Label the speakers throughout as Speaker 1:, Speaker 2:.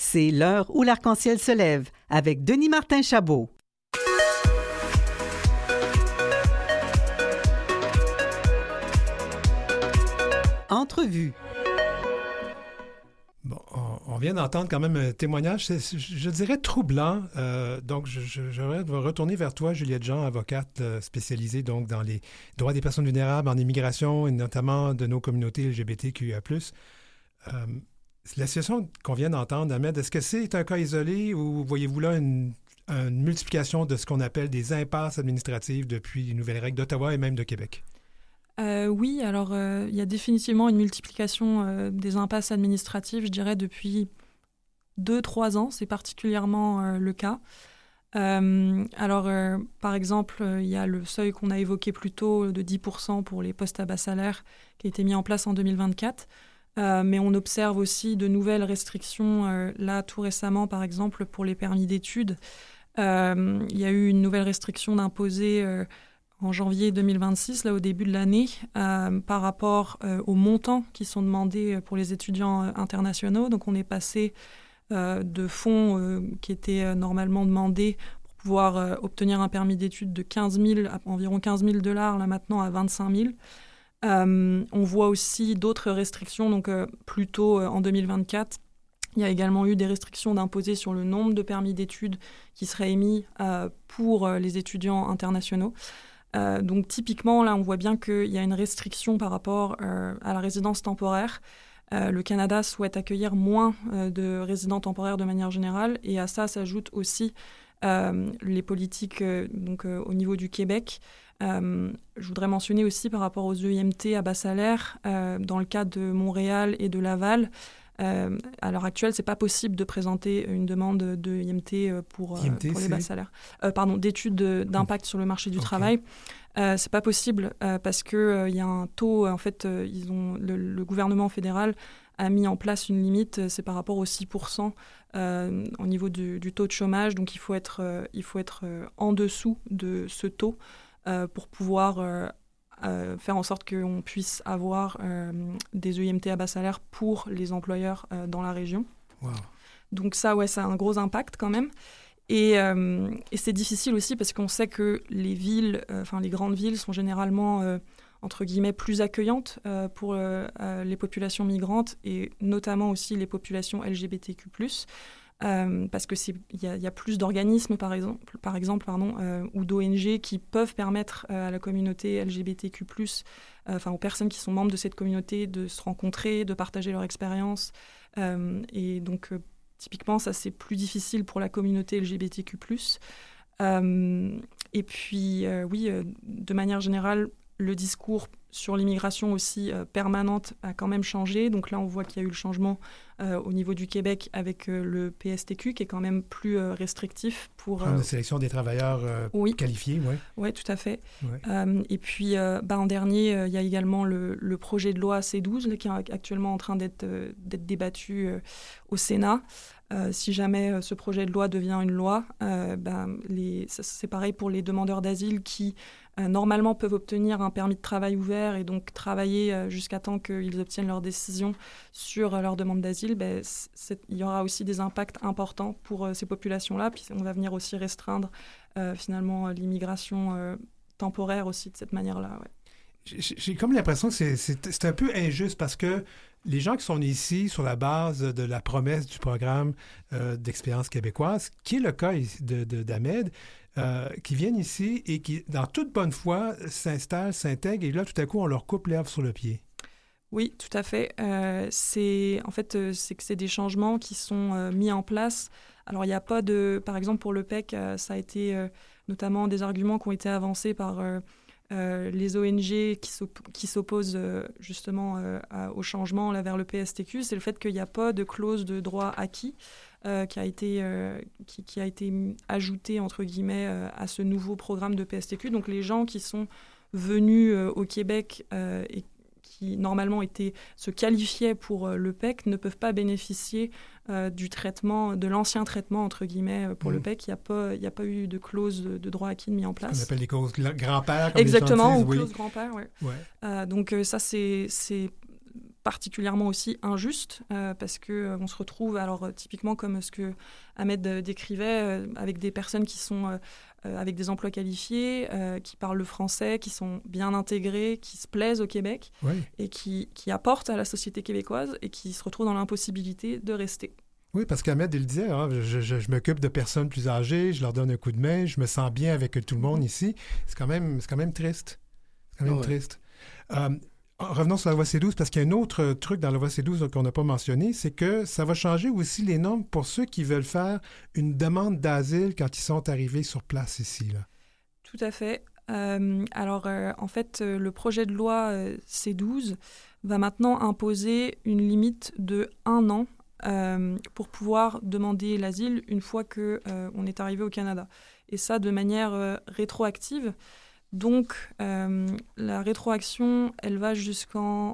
Speaker 1: C'est l'heure où l'arc-en-ciel se lève avec Denis Martin Chabot. Entrevue.
Speaker 2: Bon, on vient d'entendre quand même un témoignage, je dirais troublant. Donc, j'aimerais retourner vers toi, Juliette Jean, avocate spécialisée donc dans les droits des personnes vulnérables en immigration et notamment de nos communautés LGBTQIA+. La situation qu'on vient d'entendre, Ahmed, est-ce que c'est un cas isolé ou voyez-vous là une multiplication de ce qu'on appelle des impasses administratives depuis les nouvelles règles d'Ottawa et même de Québec?
Speaker 3: Oui, alors il y a définitivement une multiplication des impasses administratives, je dirais, depuis 2-3 ans. C'est particulièrement le cas. Par exemple, il y a le seuil qu'on a évoqué plus tôt de 10% pour les postes à bas salaire qui a été mis en place en 2024. Mais on observe aussi de nouvelles restrictions, là, tout récemment, par exemple, pour les permis d'études. Il y a eu une nouvelle restriction d'imposer en janvier 2026, là, au début de l'année, par rapport aux montants qui sont demandés pour les étudiants internationaux. Donc, on est passé de fonds qui étaient normalement demandés pour pouvoir obtenir un permis d'études de environ 15 000 $, là, maintenant, à 25 000. On voit aussi d'autres restrictions, donc plus tôt en 2024, il y a également eu des restrictions d'imposer sur le nombre de permis d'études qui seraient émis pour les étudiants internationaux. Donc typiquement, là, on voit bien qu'il y a une restriction par rapport à la résidence temporaire. Le Canada souhaite accueillir moins de résidents temporaires de manière générale, et à ça s'ajoutent aussi les politiques au niveau du Québec. Je voudrais mentionner aussi par rapport aux EIMT à bas salaire, dans le cas de Montréal et de Laval, à l'heure actuelle, ce n'est pas possible de présenter une demande de IMT pour les bas salaires. D'études d'impact sur le marché du travail. Ce n'est pas possible parce qu'il y a un taux, en fait, le gouvernement fédéral a mis en place une limite, c'est par rapport aux 6% au niveau du taux de chômage. Donc, il faut être en dessous de ce taux pour pouvoir faire en sorte qu'on puisse avoir des EIMT à bas salaire pour les employeurs dans la région.
Speaker 2: Wow. Donc
Speaker 3: ça a un gros impact quand même. Et c'est difficile aussi parce qu'on sait que les grandes villes sont généralement, entre guillemets, plus accueillantes pour les populations migrantes et notamment aussi les populations LGBTQ+. Parce qu'il y a plus d'organismes, par exemple, ou d'ONG qui peuvent permettre à la communauté LGBTQ+, aux personnes qui sont membres de cette communauté, de se rencontrer, de partager leur expérience. Et donc, typiquement, ça, c'est plus difficile pour la communauté LGBTQ+. Et puis, de manière générale, le discours sur l'immigration aussi permanente a quand même changé. Donc là, on voit qu'il y a eu le changement au niveau du Québec avec le PSTQ, qui est quand même plus restrictif pour...
Speaker 2: la sélection des travailleurs qualifiés, oui.
Speaker 3: Oui, tout à fait.
Speaker 2: Ouais.
Speaker 3: Et puis, en dernier, il y a également le projet de loi C12, là, qui est actuellement en train d'être débattu au Sénat. Si jamais ce projet de loi devient une loi, c'est pareil pour les demandeurs d'asile qui normalement peuvent obtenir un permis de travail ouvert et donc travailler jusqu'à temps qu'ils obtiennent leur décision sur leur demande d'asile. Il y aura aussi des impacts importants pour ces populations-là. Puis on va venir aussi restreindre finalement l'immigration temporaire aussi de cette manière-là. Ouais.
Speaker 2: J'ai comme l'impression que c'est un peu injuste parce que les gens qui sont ici sur la base de la promesse du programme d'expérience québécoise, qui est le cas d'Ahmed, qui viennent ici et qui, dans toute bonne foi, s'installent, s'intègrent, et là, tout à coup, on leur coupe l'herbe sur le pied.
Speaker 3: Oui, tout à fait. C'est que c'est des changements qui sont mis en place. Alors, il n'y a pas de... Par exemple, pour le PEC, ça a été notamment des arguments qui ont été avancés par... les ONG qui s'opposent justement au changement là, vers le PSTQ, c'est le fait qu'il n'y a pas de clause de droit acquis qui a été ajoutée, entre guillemets, à ce nouveau programme de PSTQ. Donc les gens qui sont venus au Québec et qui normalement se qualifiaient pour le PEC ne peuvent pas bénéficier du traitement, de l'ancien traitement, entre guillemets, pour le PEC. Il n'y a pas eu de clause de droit acquis mis en place.
Speaker 2: On appelle les clauses grand-père.
Speaker 3: Exactement,
Speaker 2: ou
Speaker 3: clause grand-père, oui.
Speaker 2: Ouais.
Speaker 3: Donc ça, c'est particulièrement aussi injuste parce qu'on se retrouve, alors typiquement comme ce que Ahmed décrivait, avec des personnes qui sont avec des emplois qualifiés, qui parlent le français, qui sont bien intégrés, qui se plaisent au Québec et qui apportent à la société québécoise et qui se retrouvent dans l'impossibilité de rester.
Speaker 2: Oui, parce qu'Ahmed, il le disait, hein, je m'occupe de personnes plus âgées, je leur donne un coup de main, je me sens bien avec tout le monde ici. C'est quand même triste. C'est quand même triste. Revenons sur la loi C12, parce qu'il y a un autre truc dans la loi C12 qu'on n'a pas mentionné, c'est que ça va changer aussi les normes pour ceux qui veulent faire une demande d'asile quand ils sont arrivés sur place ici. Là.
Speaker 3: Tout à fait. En fait, le projet de loi C12 va maintenant imposer une limite de 1 an pour pouvoir demander l'asile une fois qu'on est arrivé au Canada. Et ça de manière rétroactive. Donc, la rétroaction, elle va jusqu'en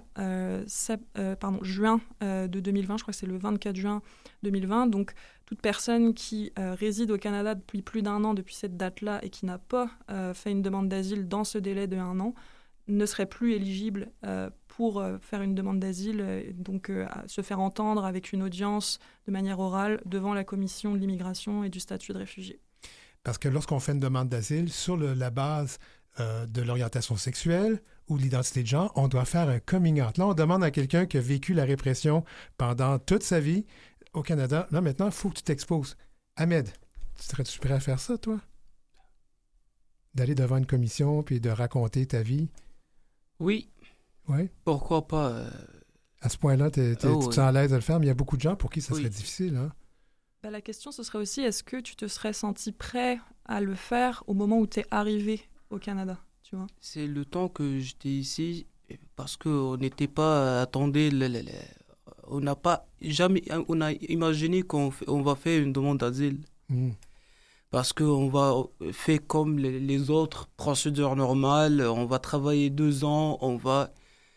Speaker 3: juin de 2020. Je crois que c'est le 24 juin 2020. Donc, toute personne qui réside au Canada depuis plus d'1 an depuis cette date-là et qui n'a pas fait une demande d'asile dans ce délai de 1 an ne serait plus éligible pour faire une demande d'asile, donc se faire entendre avec une audience de manière orale devant la Commission de l'immigration et du statut de réfugié.
Speaker 2: Parce que lorsqu'on fait une demande d'asile sur la base de l'orientation sexuelle ou de l'identité de genre, on doit faire un coming out. Là, on demande à quelqu'un qui a vécu la répression pendant toute sa vie au Canada. Là, maintenant, il faut que tu t'exposes. Ahmed, serais-tu prêt à faire ça, toi? D'aller devant une commission puis de raconter ta vie?
Speaker 4: Oui.
Speaker 2: Oui?
Speaker 4: Pourquoi pas?
Speaker 2: À ce point-là, tu te sens à l'aise de le faire, mais il y a beaucoup de gens pour qui ça serait difficile. Hein?
Speaker 3: La question, ce serait aussi, est-ce que tu te serais senti prêt à le faire au moment où tu es arrivé au Canada, tu vois?
Speaker 4: C'est le temps que j'étais ici, parce qu'on n'était pas attendu, on n'a pas jamais, on a imaginé qu'on va faire une demande d'asile. Parce qu'on va faire comme les autres procédures normales, on va travailler 2 ans, on va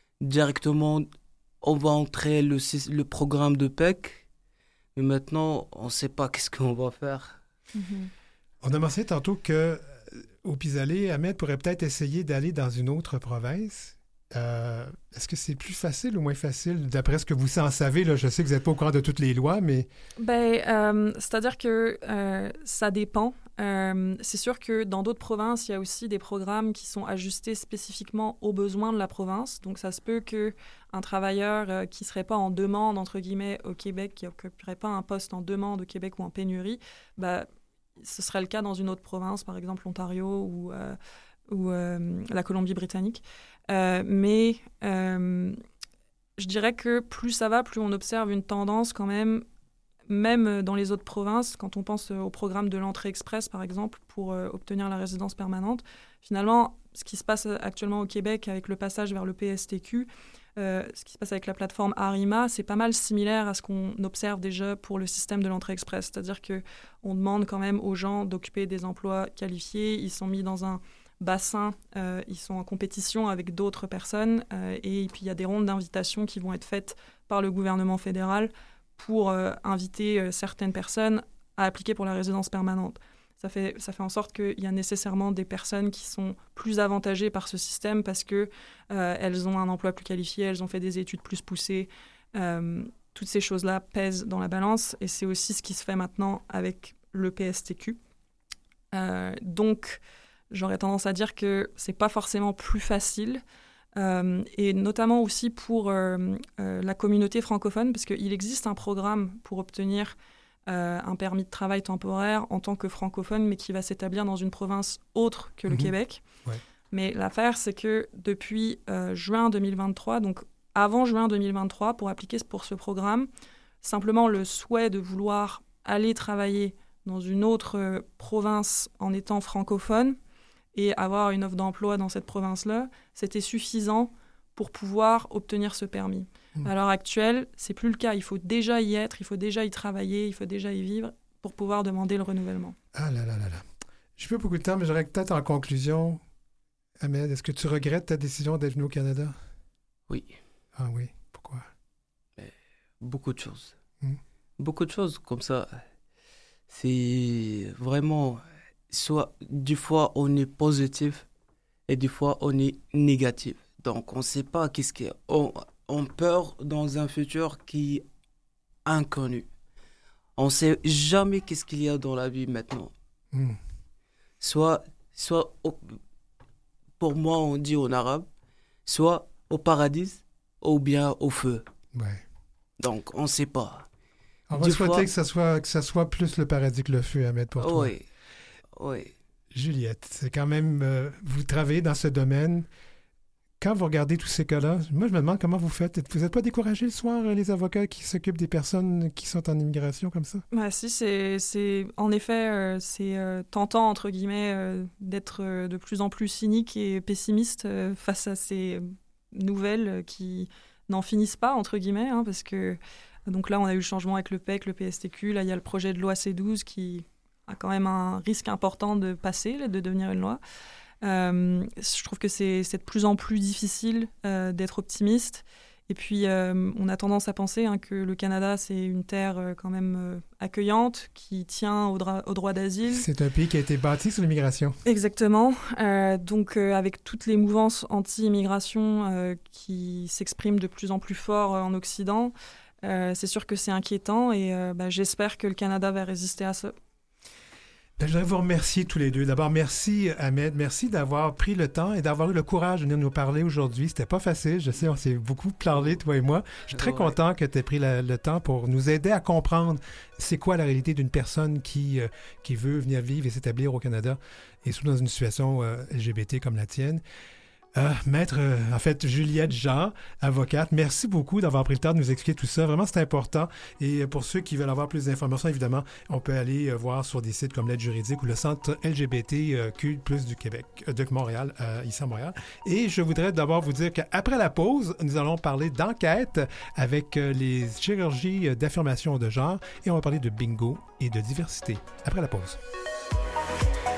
Speaker 4: entrer le programme de PEC, mais maintenant, on ne sait pas qu'est-ce qu'on va faire.
Speaker 2: On a mentionné tantôt que au pis-aller, Ahmed pourrait peut-être essayer d'aller dans une autre province. Est-ce que c'est plus facile ou moins facile? D'après ce que vous en savez, là, je sais que vous n'êtes pas au courant de toutes les lois, mais...
Speaker 3: C'est-à-dire que ça dépend. C'est sûr que dans d'autres provinces, il y a aussi des programmes qui sont ajustés spécifiquement aux besoins de la province. Donc, ça se peut qu'un travailleur qui ne serait pas en demande, entre guillemets, au Québec, qui n'occuperait pas un poste en demande au Québec ou en pénurie, ce serait le cas dans une autre province, par exemple l'Ontario ou la Colombie-Britannique. Mais je dirais que plus ça va, plus on observe une tendance quand même dans les autres provinces, quand on pense au programme de l'entrée express, par exemple, pour obtenir la résidence permanente. Finalement, ce qui se passe actuellement au Québec avec le passage vers le PSTQ, ce qui se passe avec la plateforme Arima, c'est pas mal similaire à ce qu'on observe déjà pour le système de l'entrée express. C'est-à-dire qu'on demande quand même aux gens d'occuper des emplois qualifiés, ils sont mis dans un bassin, ils sont en compétition avec d'autres personnes et puis il y a des rondes d'invitation qui vont être faites par le gouvernement fédéral pour inviter certaines personnes à appliquer pour la résidence permanente. Ça fait en sorte qu'il y a nécessairement des personnes qui sont plus avantagées par ce système parce que elles ont un emploi plus qualifié, elles ont fait des études plus poussées. Toutes ces choses-là pèsent dans la balance et c'est aussi ce qui se fait maintenant avec le PSTQ. Donc, j'aurais tendance à dire que c'est pas forcément plus facile, et notamment aussi pour la communauté francophone, parce qu'il existe un programme pour obtenir un permis de travail temporaire en tant que francophone, mais qui va s'établir dans une province autre que le Québec. Ouais. Mais l'affaire, c'est que depuis juin 2023, donc avant juin 2023, pour appliquer pour ce programme, simplement le souhait de vouloir aller travailler dans une autre province en étant francophone et avoir une offre d'emploi dans cette province-là, c'était suffisant pour pouvoir obtenir ce permis. À l'heure actuelle, c'est plus le cas. Il faut déjà y être, il faut déjà y travailler, il faut déjà y vivre pour pouvoir demander le renouvellement.
Speaker 2: Ah là là là là. Je n'ai pas beaucoup de temps, mais j'aurais peut-être en conclusion, Ahmed, est-ce que tu regrettes ta décision d'être venu au Canada?
Speaker 4: Oui.
Speaker 2: Ah oui, pourquoi?
Speaker 4: Beaucoup de choses. Beaucoup de choses comme ça. C'est vraiment... Soit, des fois, on est positif et des fois, on est négatif. Donc, on ne sait pas qu'est-ce qu'on ont peur dans un futur qui est inconnu. On ne sait jamais qu'est-ce qu'il y a dans la vie maintenant. Soit pour moi, on dit en arabe, soit au paradis ou bien au feu.
Speaker 2: Ouais.
Speaker 4: Donc, on ne sait pas.
Speaker 2: On va souhaiter que ça soit plus le paradis que le feu, Ahmed, pour toi.
Speaker 4: Oui.
Speaker 2: Juliette, c'est quand même... vous travaillez dans ce domaine. Quand vous regardez tous ces cas-là, moi, je me demande comment vous faites. Vous n'êtes pas découragés le soir, les avocats qui s'occupent des personnes qui sont en immigration comme ça?
Speaker 3: Si, en effet, c'est tentant, entre guillemets, d'être de plus en plus cynique et pessimiste face à ces nouvelles qui n'en finissent pas, entre guillemets, parce que donc là, on a eu le changement avec le PEC, le PSTQ, là, il y a le projet de loi C12 qui a quand même un risque important de passer, de devenir une loi. Je trouve que c'est de plus en plus difficile d'être optimiste. Et puis, on a tendance à penser que le Canada, c'est une terre quand même accueillante, qui tient au droit d'asile.
Speaker 2: C'est un pays qui a été bâti sur l'immigration.
Speaker 3: Exactement. Donc, avec toutes les mouvances anti-immigration qui s'expriment de plus en plus fort en Occident, c'est sûr que c'est inquiétant et j'espère que le Canada va résister à ça.
Speaker 2: Je voudrais vous remercier tous les deux. D'abord, merci Ahmed, merci d'avoir pris le temps et d'avoir eu le courage de venir nous parler aujourd'hui. C'était pas facile, je sais, on s'est beaucoup parlé, toi et moi. Je suis très content que tu aies pris le temps pour nous aider à comprendre c'est quoi la réalité d'une personne qui veut venir vivre et s'établir au Canada, et surtout dans une situation LGBT comme la tienne. Maître, Juliette Jean, avocate, merci beaucoup d'avoir pris le temps de nous expliquer tout ça. Vraiment, c'est important. Et pour ceux qui veulent avoir plus d'informations, évidemment, on peut aller voir sur des sites comme l'Aide juridique ou le Centre LGBTQ+ du Québec, de Montréal, ici à Montréal. Et je voudrais d'abord vous dire qu'après la pause, nous allons parler d'enquête avec les chirurgies d'affirmation de genre et on va parler de bingo et de diversité. Après la pause.